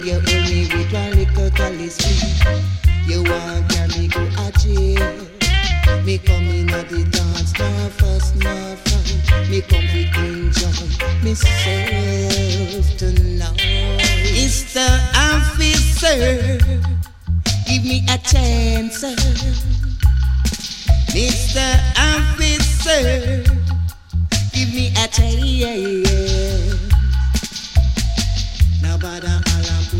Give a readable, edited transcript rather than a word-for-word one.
You hold me with one little callous sweet. You want carry me go a jail. Me come in at the dance, no fuss, no fun. Me come to enjoy myself tonight. Mr. Officer, give me a chance. Mr. Officer,